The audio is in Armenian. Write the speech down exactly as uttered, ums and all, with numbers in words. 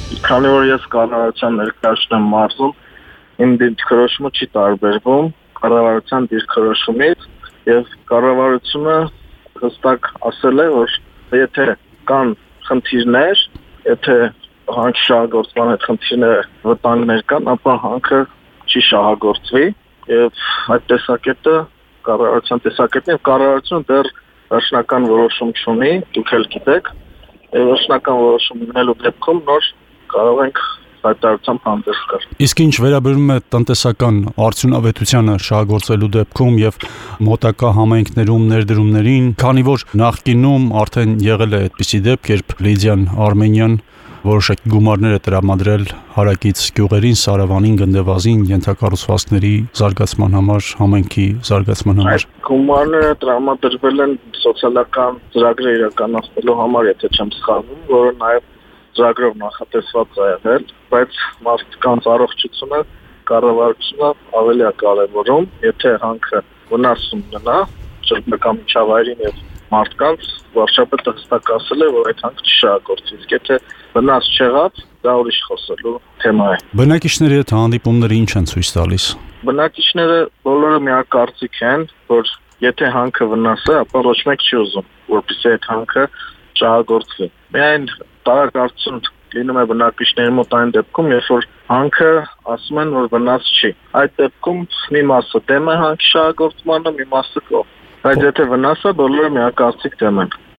Քանի որ ես կառավարության ներկայացնում եմ մարզում, իմ դիրքորոշումը չի տարբերվում կառավարության դիրքորոշումից եւ կառավարությունը հստակ ասել է, որ եթե կան խնդիրներ, եթե հանք շահագործման հետ խնդիրներ վտանգներ կան, ապա հանքը չի շահագործվի եւ այդ տեսակետը կառավարության տեսակետն է, կառավարությունը դեռ վերջնական որոշում չունի, դուք էլ գիտեք, եւ վերջնական որոշում ունենալու դեպքում նոր կարող ենք հայտարարությամբ հանդես գալ։ Իսկ ինչ վերաբերում է տնտեսական արդյունավետությանը շահագործելու դեպքում եւ մոտակա համայնքներում ներդրումներին, քանի որ նախկինում արդեն եղել է այդպիսի դեպք, երբ Լիդիան Արմենյան որոշակի գումարներ է տրամադրել հարակից գյուղերին, Սարավանին, Գնդեվազին ենթակառուցվածքների զարգացման համար, համայնքի զարգացման համար։ Այդ գումարները տրամադրվել են սոցիալական ծրագրեր իրականացնելու համար, եթե չեմ սխալվում, որը նաեւ ծրագրով նախատեսված է եղել, բայց մարդկանց առողջությունը կառավարությունը ավելի է կարևորում, եթե հանքը վնասում ունենա շրջակա միջավայրին եւ մարդկանց, վարչապետը հստակ ասել է, որ այդ հանքը չշահագործվի, իսկ եթե վնաս չեղավ, դա ուրիշ խոսելու թեմա է։ Բնակիչների հետ հանդիպումները ինչ են ցույց տալիս։ Բնակիչները բոլորը միակարծիք են, որ եթե հանքը վնաս է, ապա ոչ մեկ չի ուզում, որպեսզի այդ հանքը շահագործվի։ Միայն տարակարծություն լինում է բնակիչների մոտ այն դեպքում, երբ որ հանքը ասում են, որ վնաս չի։ Այդ դեպքում մի մասը դեմ է հանքի շահագործմանը, մի մասը կողմ։ Բայց եթե վնաս է, բոլորը միակարծիք դեմ են։